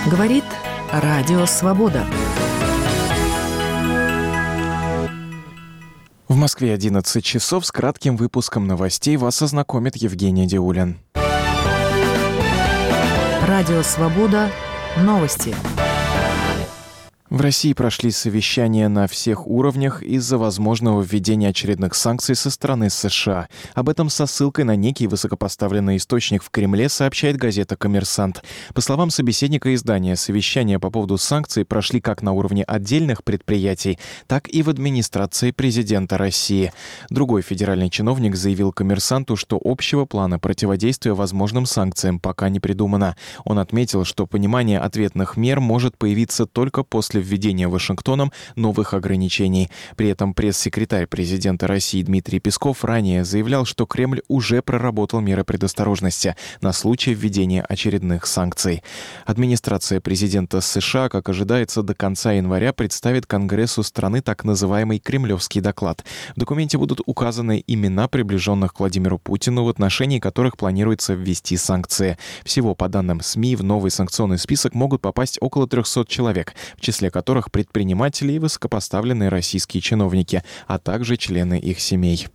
Говорит Радио Свобода. В Москве 11 часов. С кратким выпуском новостей вас ознакомит Евгений Диулин. Радио Свобода. Новости. В России прошли совещания на всех уровнях из-за возможного введения очередных санкций со стороны США. Об этом со ссылкой на некий высокопоставленный источник в Кремле сообщает газета «Коммерсант». По словам собеседника издания, совещания по поводу санкций прошли как на уровне отдельных предприятий, так и в администрации президента России. Другой федеральный чиновник заявил «Коммерсанту», что общего плана противодействия возможным санкциям пока не придумано. Он отметил, что понимание ответных мер может появиться только после введения Вашингтоном новых ограничений. При этом пресс-секретарь президента России Дмитрий Песков ранее заявлял, что Кремль уже проработал меры предосторожности на случай введения очередных санкций. Администрация президента США, как ожидается, до конца января представит Конгрессу страны так называемый «Кремлевский доклад». В документе будут указаны имена приближенных к Владимиру Путину, в отношении которых планируется ввести санкции. Всего, по данным СМИ, в новый санкционный список могут попасть около 300 человек, в числе которых предприниматели и высокопоставленные российские чиновники, а также члены их семей.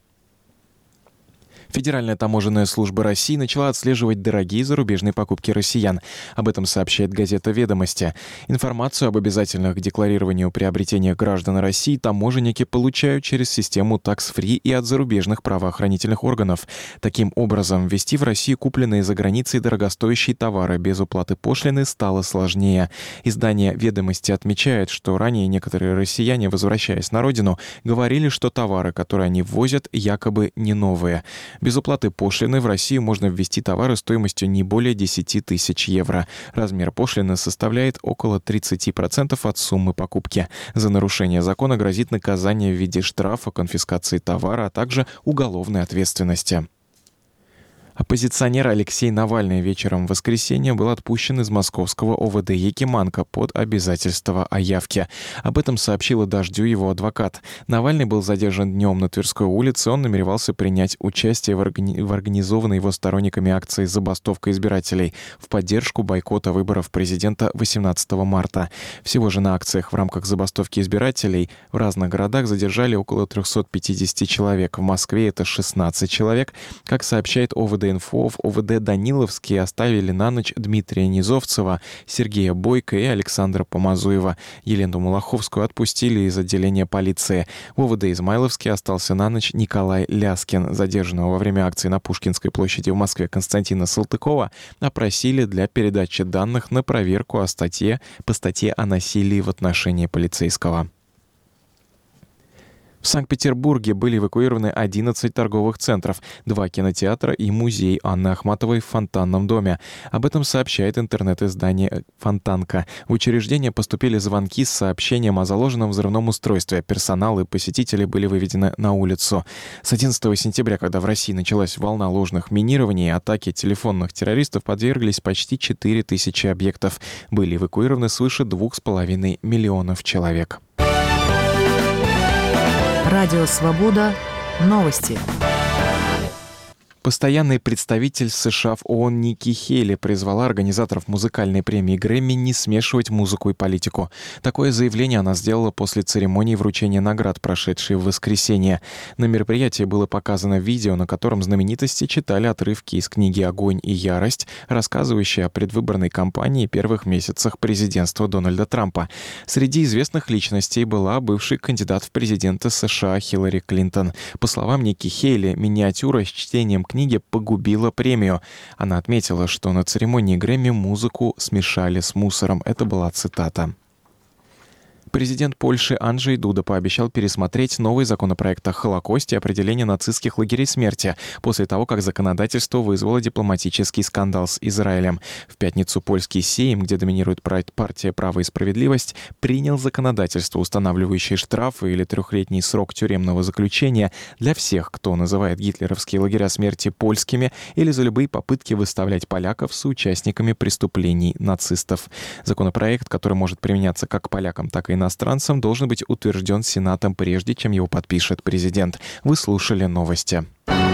Федеральная таможенная служба России начала отслеживать дорогие зарубежные покупки россиян. Об этом сообщает газета «Ведомости». Информацию об обязательных к декларированию приобретениях граждан России таможенники получают через систему tax-free и от зарубежных правоохранительных органов. Таким образом, ввести в Россию купленные за границей дорогостоящие товары без уплаты пошлины стало сложнее. Издание «Ведомости» отмечает, что ранее некоторые россияне, возвращаясь на родину, говорили, что товары, которые они ввозят, якобы не новые. Без уплаты пошлины в Россию можно ввести товары стоимостью не более 10 тысяч евро. Размер пошлины составляет около 30% от суммы покупки. За нарушение закона грозит наказание в виде штрафа, конфискации товара, а также уголовной ответственности. Оппозиционер Алексей Навальный вечером в воскресенье был отпущен из московского ОВД Якиманка под обязательство о явке. Об этом сообщила «Дождю» его адвокат. Навальный был задержан днем на Тверской улице. Он намеревался принять участие в организованной его сторонниками акции «Забастовка избирателей» в поддержку бойкота выборов президента 18 марта. Всего же на акциях в рамках забастовки избирателей в разных городах задержали около 350 человек. В Москве это 16 человек. Как сообщает ОВД-инфо, в ОВД Даниловский оставили на ночь Дмитрия Низовцева, Сергея Бойко и Александра Помазуева. Елену Малаховскую отпустили из отделения полиции. В ОВД Измайловске остался на ночь Николай Ляскин. Задержанного во время акции на Пушкинской площади в Москве Константина Салтыкова опросили для передачи данных на проверку по статье о насилии в отношении полицейского. В Санкт-Петербурге были эвакуированы 11 торговых центров, 2 кинотеатра и музей Анны Ахматовой в Фонтанном доме. Об этом сообщает интернет-издание «Фонтанка». В учреждение поступили звонки с сообщением о заложенном взрывном устройстве. Персонал и посетители были выведены на улицу. С 11 сентября, когда в России началась волна ложных минирований, атаки телефонных террористов подверглись почти 4000 объектов. Были эвакуированы свыше 2,5 миллионов человек. Радио Свобода. Новости. Постоянный представитель США в ООН Ники Хейли призвала организаторов музыкальной премии Грэмми не смешивать музыку и политику. Такое заявление она сделала после церемонии вручения наград, прошедшей в воскресенье. На мероприятии было показано видео, на котором знаменитости читали отрывки из книги «Огонь и ярость», рассказывающей о предвыборной кампании и первых месяцах президентства Дональда Трампа. Среди известных личностей была бывший кандидат в президенты США Хиллари Клинтон. По словам Ники Хейли, миниатюра с чтением книги погубила премию. Она отметила, что на церемонии Грэмми музыку смешали с мусором. Это была цитата. Президент Польши Анджей Дуда пообещал пересмотреть новый законопроект о Холокосте и определение нацистских лагерей смерти после того, как законодательство вызвало дипломатический скандал с Израилем. В пятницу польский Сейм, где доминирует партия «Право и справедливость», принял законодательство, устанавливающее штрафы или 3-летний срок тюремного заключения для всех, кто называет гитлеровские лагеря смерти польскими или за любые попытки выставлять поляков соучастниками преступлений нацистов. Законопроект, который может применяться как полякам, так и иностранцам, должен быть утвержден Сенатом, прежде чем его подпишет президент. Вы слушали новости.